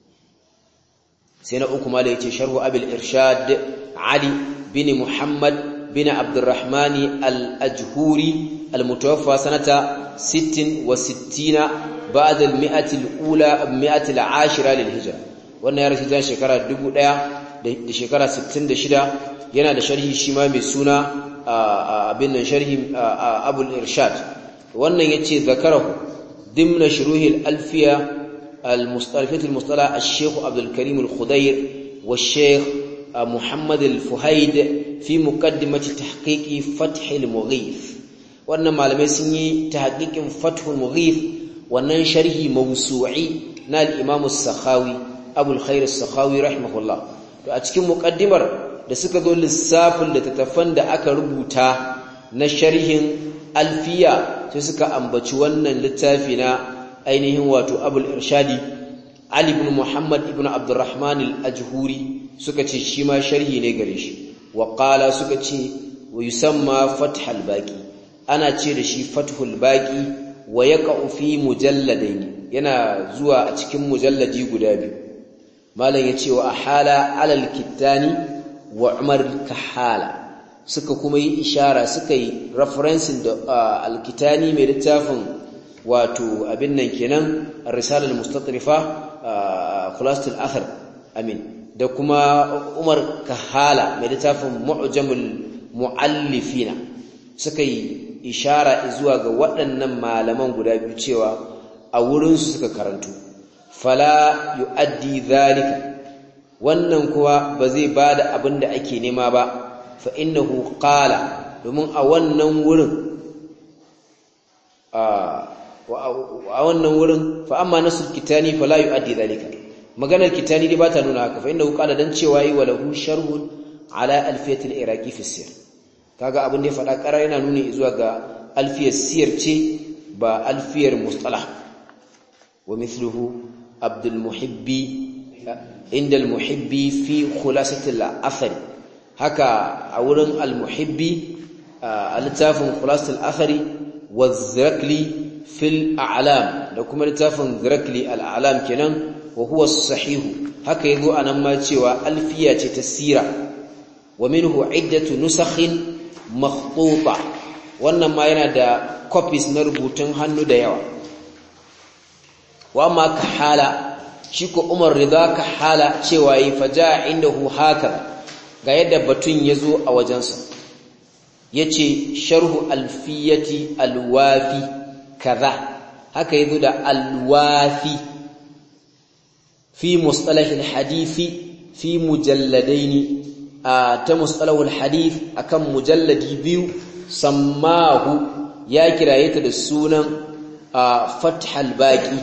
sai na uku mala yace sharhu abil irshad Ali bin Muhammad bin Abdurrahman al-Ajhuri al-mutawaffa sanata sittin wa sittina ba'da al-mi'ati al-ula mi'ati al-ashira lil-hijra wannan ya rasu da shekara dubu ɗaya da shekara sittin da shida yana da sharhi shi ma mai suna abin nan sharhi abul irshad wannan yace zakarahu dimna shuruhi al-alfiya المصطلحات المصطلح الشيخ عبد الكريم الخضير والشيخ محمد الفهيد في مقدمة تحقيق فتح المغيث وأن معلمي سني تحقيق فتح المغيث وأن شرح موسوعي نال الإمام السخاوي أبو الخير السخاوي رحمه الله فأتكلم مقدمة da suka zo lissafin da tattafan da aka rubuta na sharhin alfiya sai suka ambaci wannan littafi na ainihin wato abul irshadi Ali ibn Muhammad ibn Abdurrahman al-Ajhuri suka ce shi ma sharhi ne gare shi wa qala suka ce wa yusamma fathul baqi ana ce da shi fathul baqi wa yaqa'u fi mujalladaini yana zuwa a cikin mujalladi guda biyu malam yace wa ahala alal kitani wa umar kahala suka kuma yi ishara suka yi referencing da al-kitani mai littafin wato abin nan kenan ar-risala al-mustatrifa khulasatul athar amin da kuma umar kahala mai littafin mu'jamul muallifina suka yi ishara zuwa ga waɗannan malaman guda biyu cewa a wurinsu suka karantu fala yu'addi dhalika wannan kuwa ba zai bada abin da ake nema ba fa innahu qala domin a wannan wurin a wannan wurin fa amma nasul kitani fala yu'addi dhalika maganar kitani dai ba ta nuna haka fa innahu qala dan cewa yi walahu sharhun ala alfiyat al-iraqi fi sir kaga abin da ya faɗa ƙarar yana nuni zuwa ga alfiyar siyar ce ba alfiyar mustalah wa mithluhu abdul muhibbi inda al muhibbi fi khulasat al athari haka a wurin al muhibbi al-littafin khulasat al athari wa zirakli fil a'lam da kuma littafin zirakli al a'lam kenan wa huwa sahihu haka yazo anan ma cewa alfiya ce ta sira wa minhu iddatu nusakhin makhtuta wannan ma yana da copies na rubutun hannu da yawa wa ma kahala shi ko Umar Rida kahala cewa yi faja indahu haka ga yadda batun yazo a wajensa yace sharhu alfiyati alwafi kaza haka yazo da alwafi fi mustalah alhadith fi mujalladaini ta mustalahul hadith akan mujalladi biyu sammahu ya kiraye ta da sunan fathul baqi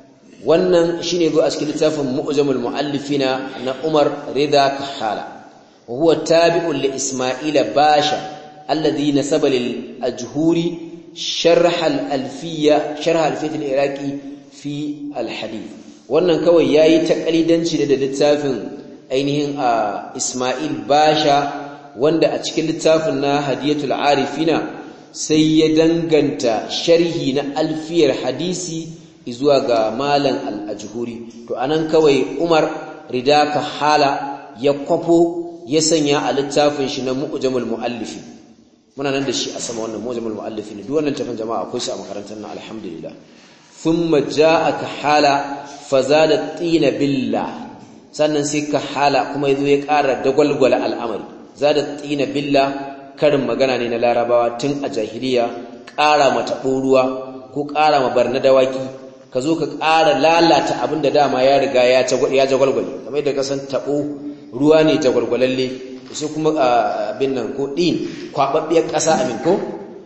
wannan shine zo a cikin littafin mu'jamul muallifina na Umar Rida Kahala wa huwa tabi'un li Isma'il Basha alladhi nasaba lil ajhuri sharh al alfiyya sharh alfiyat al iraqi fi al hadith wannan kawai yayi takalidanci da littafin ainihin a Ismail Basha wanda a cikin littafin na Hadiyatul Arifina sai ya danganta sharhi na alfiyar hadisi zuwa ga Malam Al-Ajhuri to anan kawai Umar Rida Kahala ya kwafo ya sanya a littafin shi na Mu'jamul Muallifi muna nan da shi a sama wannan Mu'jamul Muallifi duk wannan tafin jama'a akwai shi a makarantar nan alhamdulillah thumma jaa Kahala fazada tina billah sannan sai Kahala kuma yazo ya ƙara dagwalgwala al'amari zada tina billah karin magana ne na Larabawa tun a jahiliya ƙara mata ruwa ko ƙara ma barna dawaki ka zo ka ƙara lalata abin da dama ya riga ya jagwalgwale kamar yadda ka san taɓo ruwa ne jagwalgwalalle sai kuma abin nan ko ɗin kwaɓaɓɓiyar ƙasa amin ko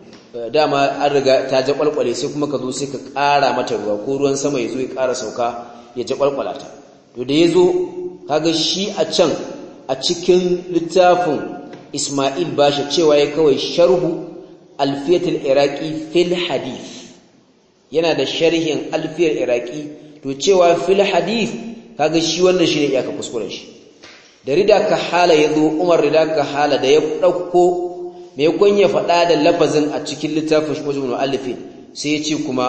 dama an riga ta jagwalgwale sai kuma ka zo sai ka ƙara mata ruwa ko ruwan sama ya zo ya ƙara sauka ya jagwalgwala ta to da ya zo kaga shi a can a cikin littafin Ismail Basha cewa ya kawai sharhu alfiyatul iraqi fil hadith yana da sharhin alfiyar iraqi to cewa fil hadith kaga shi wannan shine iyaka kuskuren shi da Rida Kahala yazo Umar Rida Kahala da ya dauko me kun ya fada da lafazin a cikin littafin Mujmal Muallifin sai ya ce kuma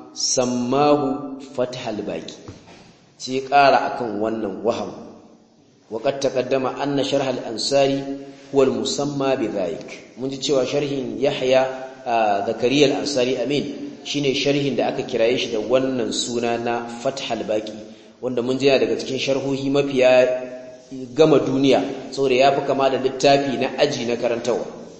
sammahu fathal baqi sai ya kara akan wannan waham waqad taqaddama anna sharh al-ansari huwa al-musamma bidhalik mun ji cewa sharhin Yahya Zakariya al-Ansari amin shine sharhin da aka kiraye shi da wannan suna na Fathul Baqi wanda mun ji daga cikin sharhohi mafiya gama duniya saboda yafi kama da littafi na aji na karantawa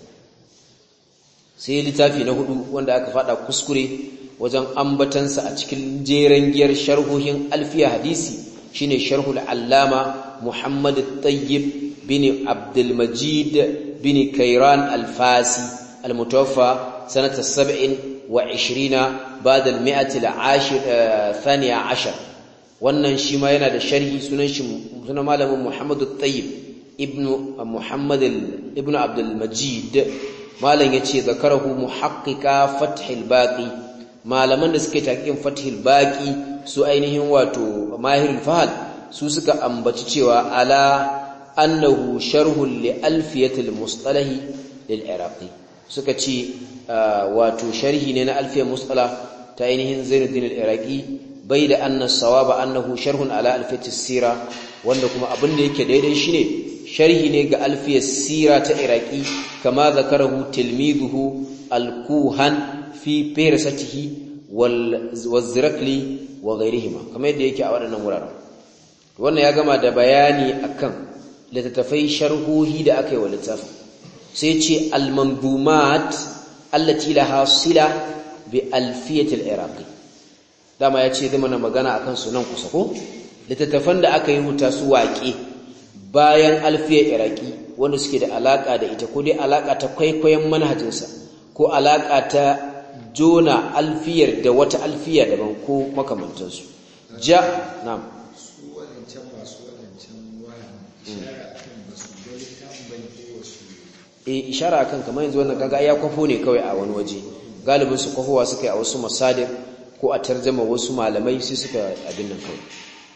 sai littafi na hudu wanda aka fada kuskure wajen ambatansa a cikin jeren giyar sharhohin alfiya hadisi shine Sharhul Allama Muhammad at-Tayyib bin Abdul Majid bin Kairan al-Fasi al-mutawaffa sanata sab'in wa ishirina ba'da al-mi'ati al-ashir thaniya ashar wannan shi ma yana da sharhi sunan shi sunan malamin Muhammad at-Tayyib ibnu Muhammad ibnu Abdul Majid malam yace zakarahu muhaqqiqa Fathul Baqi malaman da suke taqiqin Fathul Baqi su ainihin wato Mahirul Fahal su suka ambaci cewa ala annahu sharhun li alfiyatil mustalahi lil iraqi suka ce wato sharhi ne na alfiyar mustalah ta ainihin Zainuddin al-Iraqi bai da anna sawaba annahu sharhun ala alfiyat as-sira wanda kuma abin da yake daidai shine sharhi ne ga alfiyat sira ta Iraqi kama zakarahu tilmiduhu al-Kuhan fi firsatihi wal wazrakli wa ghayrihima kamar yadda yake a waɗannan wuraren wannan ya gama da bayani akan littattafai sharhohi da aka yi wa littafin sai ce al-mandumat allati laha sila bi alfiyat al-iraqi dama yace zai mana magana akan su nan kusa ko littattafan da aka yi huta su waƙe bayan alfiyar iraqi wanda suke da alaka da ita ko dai alaka ta kwaikwayon manhajinsa ko alaka ta jona alfiyar da wata alfiya daban ko makamantansu ja na'am su wadancan masu wadancan wahan ishara akan basu dole tambayi ko wasu eh ishara akan kamar yanzu wannan kaga ya kwafo ne kawai a wani waje galibin su kwafowa suka yi a wasu masadir ko a tarjuma wasu malamai sai suka abin nan kawai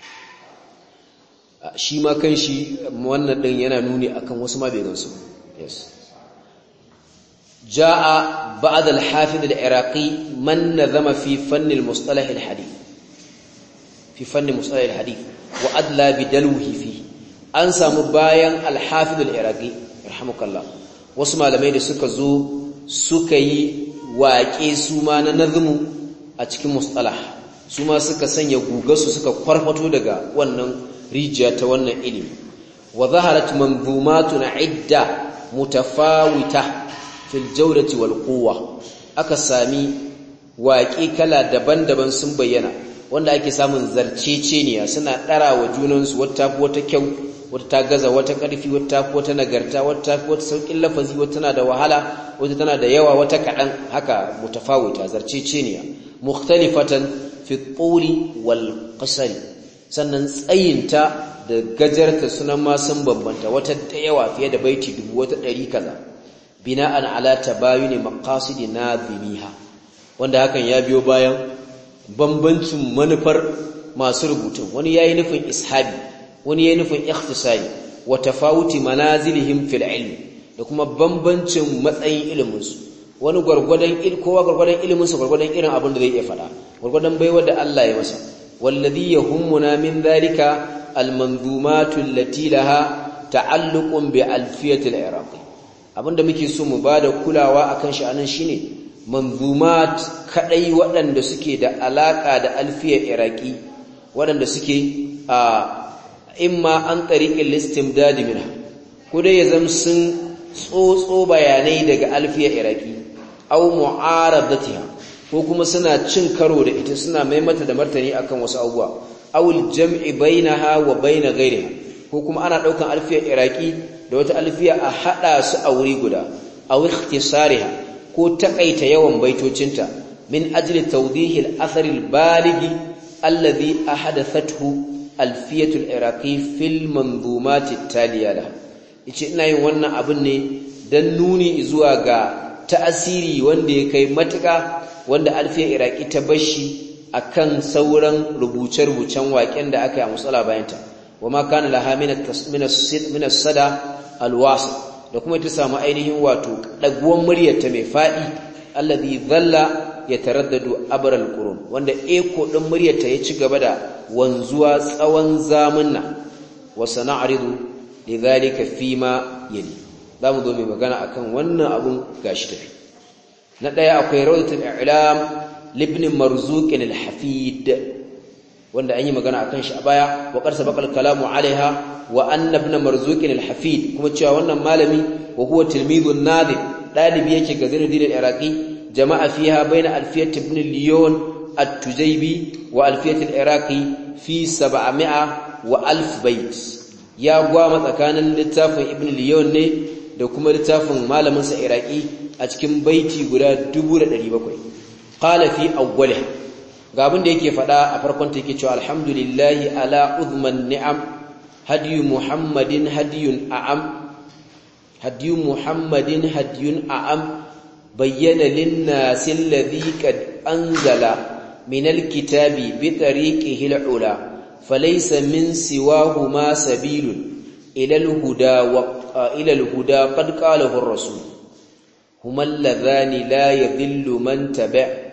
shi ma kanshi wannan din yana nuni akan wasu ma bai gansu yes jaa ba'd al-hafiz al-iraqi man nazama fi fann al-mustalah al-hadith fi fann mustalah al-hadith wa adla bidalwihi fi an samu bayan al-hafiz al-iraqi rahmukallah wasu malamai da suka zo suka yi waƙe su ma na nazmu a cikin mustalah su ma suka sanya gugarsu suka kwarfato daga wannan rijiya ta wannan ilimi wa zaharat manzumatun idda mutafawita fil jawdati wal quwwa aka sami waƙe kala daban-daban sun bayyana wanda ake samun zarceceniya suna ɗarawa junansu wata wata kyau wata ta gaza wata ƙarfi wata wata nagarta wata wata saukin lafazi wata tana da wahala wata tana da yawa wata kaɗan haka mutafawita zarceceniya mukhtalifatan fi tuli wal qasri sannan tsayinta da gajarta sunan ma sun bambanta wata da yawa fiye da baiti dubu wata ɗari kaza bina'an ala tabayuni maqasidi nadhimiha wanda hakan ya biyo bayan bambancin manufar masu rubutun wani yayi nufin ishabi wani yayi nufin ikhtisari wa tafawuti manazilihim fil ilm da kuma bambancin matsayin ilimin su wani gurgurdan il kowa gurgurdan ilimin sa gurgurdan irin abin da zai iya fada gurgurdan baiwa da Allah ya masa والذي يهمنا من ذلك المنظومات التي لها تعلق بألفية العراقي abinda muke so mu bada kulawa akan shi anan shine manzumat kadai waɗanda suke da alaka da alfiyar iraqi waɗanda suke a imma an tariqil istimdad minha ko dai yazam sun tsotso bayanai daga alfiyar iraqi aw mu'aradatiha ko kuma suna cin karo da ita suna mai mata da martani akan wasu abubuwa awul jam'i bainaha wa bain ghayriha ko kuma ana daukan alfiyar iraqi da wata alfiya a hada su a wuri guda aw ikhtisariha ko takaita yawan baitocinta min ajli tawdih al-athar al-baligh alladhi ahadathathu alfiyatu al-iraqi fil manzumat at-taliya la yace ina yin wannan abin ne dan nuni zuwa ga ta'asiri wanda ya kai matuka wanda alfiyar iraqi ta bashi akan sauran rubuce-rubucen waƙen da aka yi a musala bayanta wama kana laha min min as-sada al-wasi da kuma ita samu ainihin wato daguwan muryarta mai fadi alladhi dhalla yataraddadu abra al-qurun wanda eko din muryarta ya ci gaba da wanzuwa tsawon zamanna wa sana'ridu lidhalika fima yali zamu zo mai magana akan wannan abun gashi tafi na daya akwai rawdatul i'lam libn marzuq al-hafid wanda an yi magana akan shi a baya wa qarsa baqal kalamu alaiha wa anna ibn marzuq al-hafid kuma cewa wannan malami wa huwa tilmidun nadir dalibi yake ga Zainuddin al-Iraqi jama'a fiha baina alfiyat ibn liyon at-tujaybi wa alfiyat al-iraqi fi sab'ami'a wa alf bait ya gwama tsakanin littafin ibn liyon ne da kuma littafin malamin sa iraqi a cikin baiti guda dubu da ɗari bakwai qala fi awwaliha ga abin da yake fada a farkon ta yake cewa alhamdulillahi ala uzman ni'am hadiyu muhammadin hadiyun a'am hadiyu muhammadin hadiyun a'am bayyana lin-nasi alladhi qad anzala min al-kitabi bi tariqihi al-ula falaysa min siwahu ma sabilun ila al-huda wa ila al-huda qad qalahu ar-rasul huma alladhani la yadhillu man tabi'a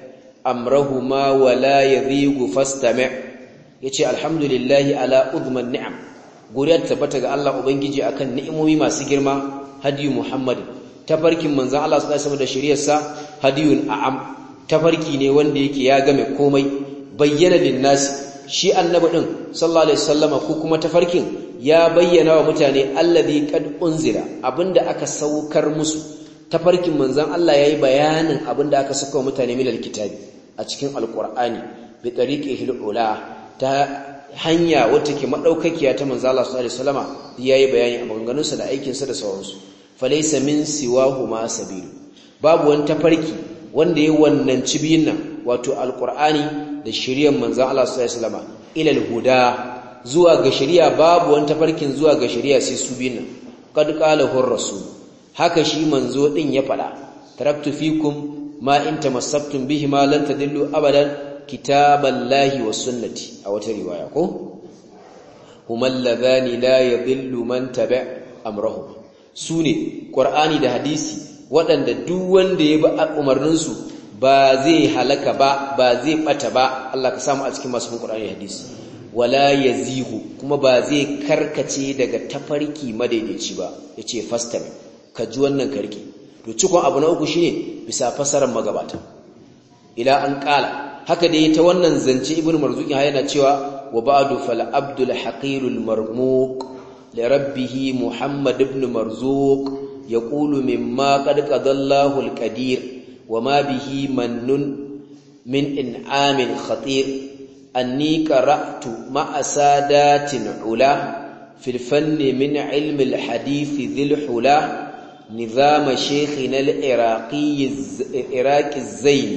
amrahuma wa la yadhigu fastami' yace alhamdulillahi ala udman ni'am godiya tabbata ga Allah ubangiji akan ni'imomi masu girma hadiyu muhammad tafarkin manzon Allah sallallahu alaihi wasallam da shari'arsa hadiyun a'am tafarki ne wanda yake ya game komai bayyana linnas shi annabi din sallallahu alaihi wasallam ko kuma tafarkin ya bayyana wa mutane alladhi qad unzila abinda aka saukar musu tafarkin manzon Allah yayi bayanin abinda aka saka wa mutane min alkitabi a cikin alqur'ani bi tariqihil ula ta hanya wacce ke madaukakiya ta manzon Allah sallallahu alaihi wasallam yayi bayani a maganganunsa da aikinsa da sauransu falaysa min siwahuma sabilu babu wani tafarki wanda ya wannan cibiyin nan wato alqur'ani da shari'ar manzon Allah sallallahu alaihi wasallam ila alhuda zuwa ga shari'a babu wani tafarkin zuwa ga shari'a sai su biyin nan qad qalahu ar-rasul haka shi manzo din ya fada taraktu fikum ma in tamassaktum bihi ma lan tadillu abadan kitaballahi was sunnati a wata riwaya ko humal ladhani la yadhillu man tabi' amrahum sune qur'ani da hadisi waɗanda duk wanda ya bi umarninsu ba zai halaka ba ba zai bata ba Allah ka samu a cikin masu bin qur'ani da hadisi wala yazihu kuma ba zai karkace daga tafarki madaidaici ba yace fastam ka ji wannan karki to cikon abu na uku shine bisa fasarar magabata ila an qala haka dai ta wannan zance ibnu marzuqi yana cewa wa ba'du fal abdul haqirul marmuq li rabbih muhammad ibn marzuq yaqulu mimma qad qadallahu al qadir wa ma bihi mannun min in'amin khatir أني قرأت مع سادات علا في الفن من علم الحديث ذي الحلا نظام شيخنا العراقي العراق الزين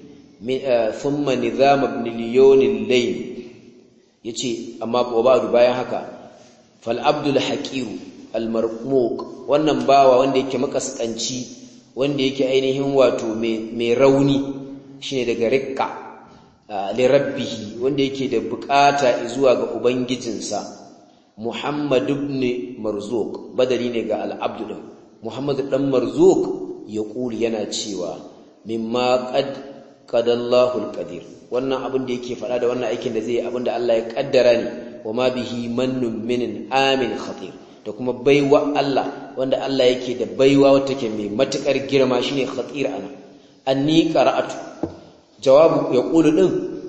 ثم نظام ابن ليون الليل يجي أما وبعد بايا هكا فالعبد الحكير المرموق wannan bawa wanda yake makaskanci wanda yake ainihin wato mai rauni shine daga rikka lirabbihi wanda yake da bukata zuwa ga ubangijinsa Muhammad ibn Marzuq badali ne ga al-abd din Muhammad dan Marzuq ya kuli yana cewa mimma qad qadallahu al-qadir wannan abin da yake fada da wannan aikin da zai abin da Allah ya kaddara ne wama bihi mannun min amin khatir da kuma baiwa Allah wanda Allah yake da baiwa wacce take mai matukar girma shine khatir ana anni qara'atu jawabu ya ƙulu ɗin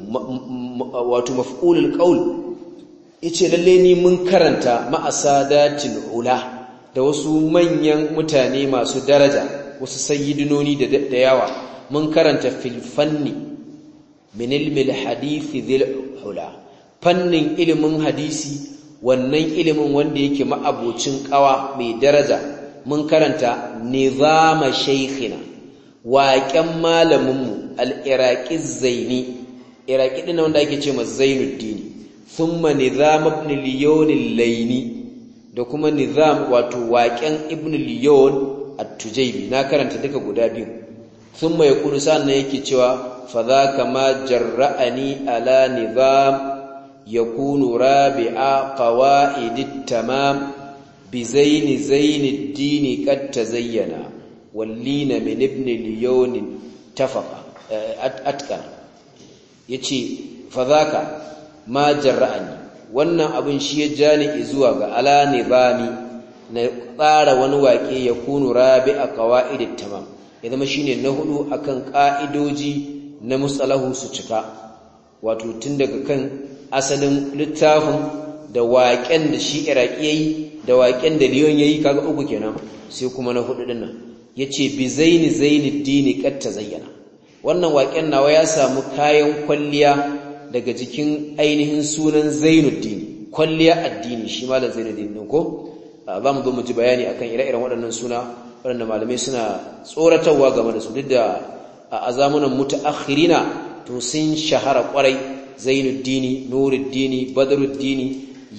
wato maf'ulul qaul yace lalle ni mun karanta ma'asadatil ula da wasu manyan mutane masu daraja wasu sayyidinoni da da yawa mun karanta fil fanni min ilmi al hadith dhil ula fannin ilimin hadisi wannan ilimin wanda yake ma'abocin kawa mai daraja mun karanta nizama shaykhina waƙen malaminmu al-iraqi zaini iraqi din wanda ake ce masa zainuddin thumma nizam ibn liyon al-layni da kuma nizam wato waƙen ibn liyon at-tujaybi na karanta duka guda biyu thumma yaqulu sannan yake cewa fa dhaka ma jarra'ani ala nizam yakunu rabi'a qawaid at-tamam bi zaini zainuddin qad tazayyana wallina min ibn liyon tafaqa atqan yace fadhaka ma jarra'ani wannan abin shi ya jani zuwa ga ala nizami na tsara wani waƙe ya kunu rabi'a qawaidit tamam ya zama shine na hudu akan ka'idoji na musalahu su cika wato tun daga kan asalin littafin da waƙen da shi iraki yayi da waƙen da liyon yayi kaga uku kenan sai kuma na hudu dinnan yace bi zaini zainuddin qad tazayyana wannan waƙen nawa ya samu kayan kwalliya daga jikin ainihin sunan Zainuddin kwalliya addini shi malam Zainuddin din ko zamu zo mu ji bayani akan ire-iren waɗannan suna waɗanda malamai suna tsoratarwa game da su duk da a zamanin mutaakhirina to sun shahara kwarai Zainuddin Nuruddin Badruddin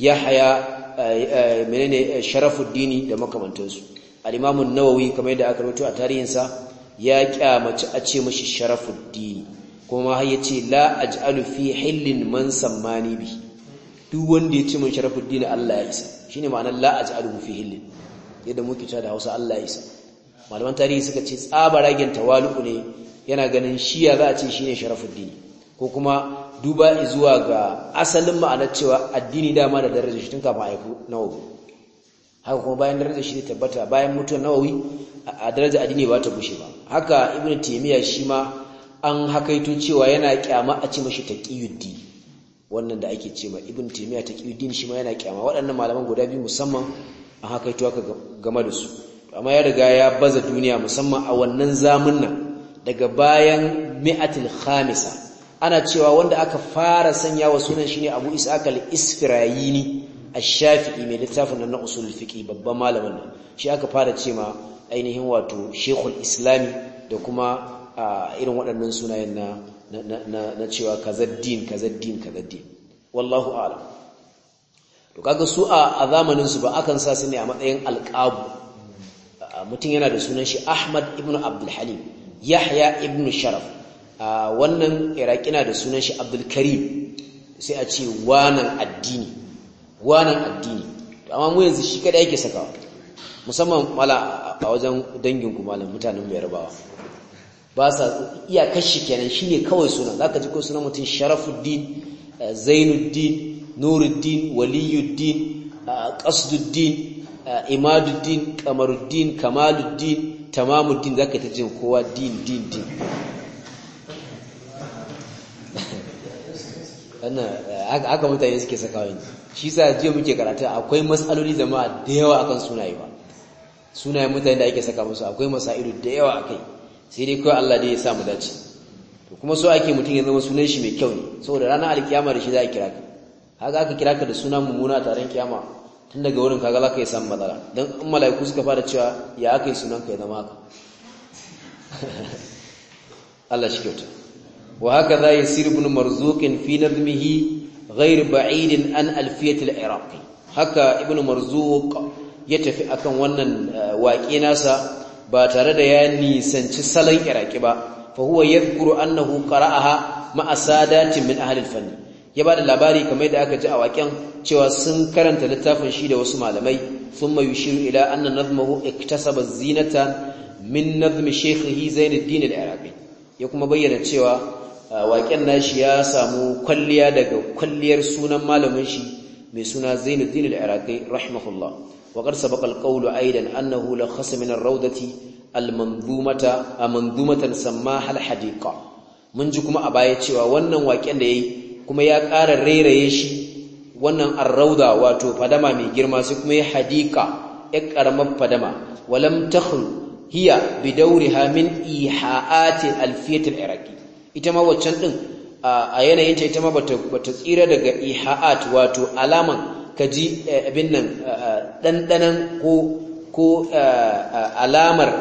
Yahya menene Sharafuddin da makamantansu al-Imam an-Nawawi kamar yadda aka rawaito a tarihinsa ya kyamaci a ce mashi Sharafuddin kuma har yace la aj'alu fi hillin man sammani bi duk wanda yace mun Sharafuddin Allah ya isa shine ma'anar la aj'alu fi hillin yadda muke cewa da Hausa Allah ya isa malaman tarihi suka ce tsabaragen tawalu ne yana ganin shiya za a ce shine sharafuddin ko kuma duba zuwa ga asalin ma'anar cewa addini dama da darajar shi tun kafin haifu Nawawi haka kuma bayan darajar shi tabbata bayan mutuwar Nawawi a darajar addini ba ta bushe ba haka Ibn Taymiyyah shi ma an hakaito cewa yana kyama a ce mashi taqiyuddin wannan da ake cewa Ibn Taymiyyah taqiyuddin shi ma yana kyama waɗannan malaman guda biyu musamman an hakaito haka game da su amma ya riga ya baza duniya musamman a wannan zamanin daga bayan mi'atul khamisa ana cewa wanda aka fara sanya wa sunan shine Abu Ishaq al-Isfirayini ash-Shafi'i mai littafin nan na usul fiqh babban malamin nan shi aka fara cewa ainihin wato Sheikhul Islami da kuma irin waɗannan sunayen na na na cewa kazaddin kazaddin kazaddin wallahu a'lam to kaga su a zamanin su ba akan sa su ne a matsayin alqabu mutum yana da sunan shi Ahmad ibn Abdul Halim Yahya ibn Sharaf wannan Iraki na da sunan shi Abdul Karim sai a ce wanan addini wanan addini amma mu yanzu shi kada yake sakawa musamman mala a wajen dangin ku malam mutanen mai rabawa ba sa iya kashi kenan shine kawai sunan zaka ji ko sunan mutum Sharafuddin Zainuddin Nuruddin Waliyuddin Qasduddin Imaduddin Kamaruddin Kamaluddin Tamamuddin zaka ta jin kowa din din din wannan haka mutane suke sakawa yanzu shi yasa jiya muke karatu akwai masaloli jama'a da yawa akan sunaye ba sunayen mutane da ake saka musu akwai masailu da yawa akai sai dai kawai Allah dai ya sa mu dace to kuma so ake mutun ya zama sunan shi mai kyau ne saboda ranar alkiyama da shi za a kira ka haka aka kira ka da sunan mummuna taron kiyama tun daga wurin kaga za ka yi samun matsala dan in malaiku suka fara cewa ya aka yi sunan ka ya zama haka Allah shi kyauta وهكذا يسير ابن مرزوق في نظمه غير بعيد عن ألفية العراقي هكا ابن مرزوق يتفي akan wannan waƙe nasa ba tare da ya nisanci salon iraki ba fa huwa yadhkuru annahu qara'aha ma'a sadatin min ahli al-fann ya bada labari kamar da aka ji a waƙen cewa sun karanta littafin shi da wasu malamai thumma yushiru ila anna nazmahu iktasaba zinatan min nazmi shaykhihi Zainuddin al-Iraqi ya kuma bayyana cewa waƙen nashi ya samu kwalliya daga kwalliyar sunan malamin shi mai suna Zainuddin al-Iraqi rahimahullah wa qad sabaqa al-qawlu aidan annahu la khasa min ar-rawdati al-manzumata amanzumatan sammaha al-hadiqa mun ji kuma a baya cewa wannan waƙen da yayi kuma ya ƙara rairaye shi wannan ar-rawda wato fadama mai girma sai kuma ya hadiqa ya karamar fadama walam takhlu hiya bidawriha min iha'ati al-fiyat al-iraqi ita ma waccan din a yanayinta ita ma bata bata tsira daga iha'at wato alaman kaji abin nan dandanan ko ko alamar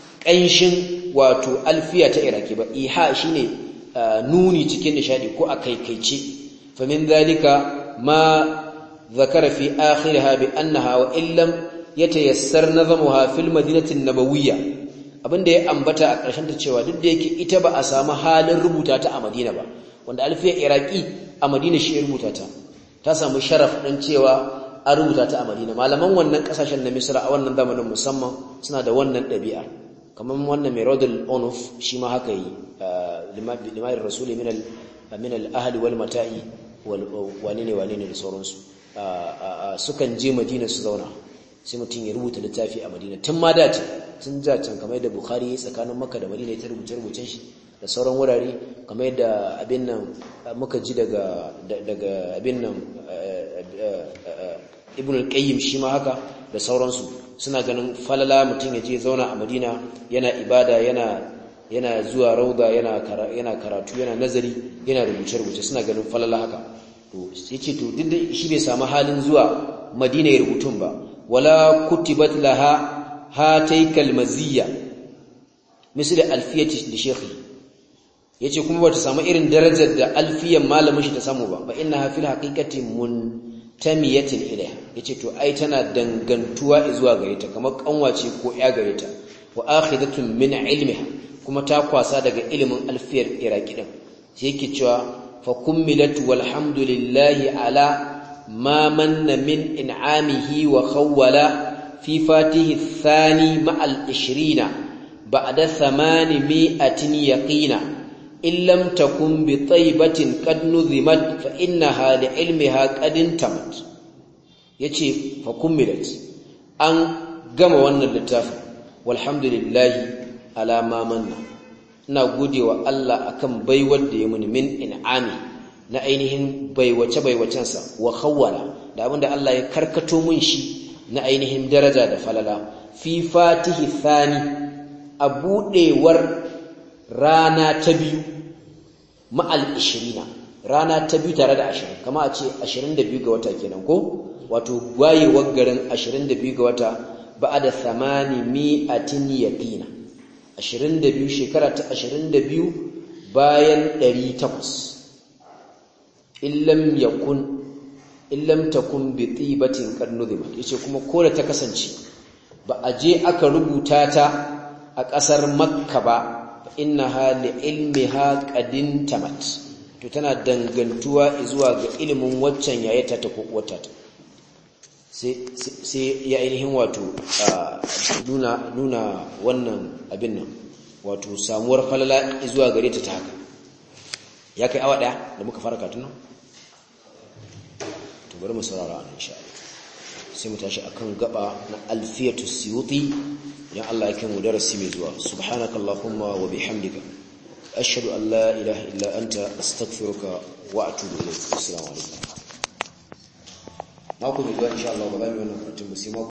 kanshin wato alfiya ta iraki ba iha shine nuni cikin nishadi ko akaikaice fa min zalika ma zakara fi akhirha bi annaha wa illam yatayassar nazamuha fil madinati an-nabawiyya abinda ya ambata a ƙarshen ta cewa duk da yake ita ba a samu halin rubuta ta a Madina ba wanda alfiyar Iraki a Madina shi ya rubuta ta ta samu sharaf din cewa an rubuta ta a Madina malaman wannan kasashen na Misra a wannan zamanin musamman suna da wannan ɗabi'a kamar wannan mai Radul Unuf shi ma haka yi limamir rasuli min al min al ahli wal mata'i wal wani ne wani ne da sauransu sukan je Madina su zauna sai mutum ya rubuta littafi a Madina tun ma dace tun ja can kamar yadda Bukhari tsakanin Makka da Madina ya rubuce rubucen shi da sauran wurare kamar yadda abin nan muka ji daga daga abin nan Ibn al-Qayyim shi ma haka da sauransu suna ganin falala mutum ya je zauna a Madina yana ibada yana yana zuwa rauda yana yana karatu yana nazari yana rubuce rubuce suna ganin falala haka to yace to duk da shi bai samu halin zuwa Madina ya rubutun ba ولا كتبت لها هاتيك المزية مثل الفية لشيخي yace kuma bata samu irin darajar da alfiyan malamin shi ta samu ba fa innaha fil haqiqati muntamiyatin ilayha yace to ai tana dangantuwa zuwa gare ta kamar kanwace ko ya gare ta wa akhidatun min ilmiha kuma ta kwasa daga ilimin alfiyar iraki din sai yake cewa fa kummilat walhamdulillahi ala ما من من إنعامه وخول في فاته الثاني مع العشرين ba'da thamanimi'atin yaqina illam takun bi taybatin qad nuzimat fa innaha li ilmiha qad intamat yace fa kummilat an gama wannan littafin walhamdulillahi ala ma manna ina godewa Allah akan baiwar da ya muni min in'ami na ainihin baiwace baiwacensa wa khawwala da abinda Allah ya karkato mun shi na ainihin daraja da falala fi fatihi thani a budewar rana ta biyu ma'al ishirina rana ta biyu tare da ashirin kama a ce ashirin da biyu ga wata kenan ko wato wayewar garin ashirin da biyu ga wata ba'da thamani mi'atin yaqina ashirin da biyu shekara ta ashirin da biyu bayan ɗari takwas illam yakun illam takun bi tibatin qad nuzimat yace kuma ko da ta kasance ba a je aka rubuta ta a ƙasar Makka ba innaha li ilmiha qadin tamat to tana dangantuwa zuwa ga ilimin waccan yayata ta ko wata ta sai sai ya ainihin wato nuna nuna wannan abin nan wato samuwar falala zuwa gare ta ta haka ya kai awa daya da muka fara katun nan to bari mu saurara an insha Allah sai mu tashi akan gaba na alfiyatu suyuti idan Allah ya kai mu darasi mai zuwa subhanakallahumma wa bihamdika ashhadu an la ilaha illa anta astaghfiruka wa atubu ilayk assalamu alaikum mako mai zuwa insha Allah ba za mu yi wannan karatun ba sai